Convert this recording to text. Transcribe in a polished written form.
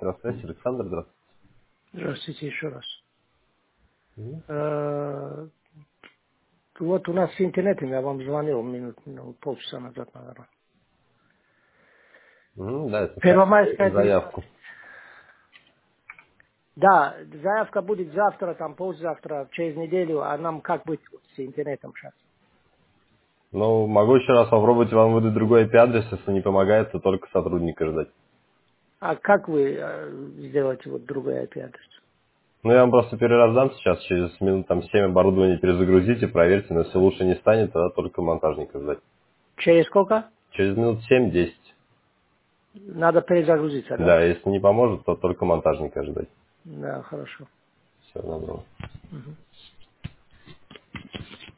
Здравствуйте, Александр, здравствуйте. Здравствуйте еще раз. Мгм. Вот у нас с интернетом, я вам звонил полчаса назад, наверное. Да, это Первомайская 30. заявку. Да, заявка будет завтра, там послезавтра, через неделю, а нам как быть вот с интернетом сейчас? Ну, могу еще раз попробовать вам выдать другой IP-адрес, если не помогает, то только сотрудника ждать. А как вы сделаете вот другой IP-адрес? Ну, я вам просто перераздам сейчас, через минут там 7 оборудование перезагрузите, проверьте, но если лучше не станет, тогда только монтажника ждать. Через сколько? Через минут 7-10. Надо перезагрузиться, да? Да, если не поможет, то только монтажника ждать. Да, хорошо. Все, добро. Мгм.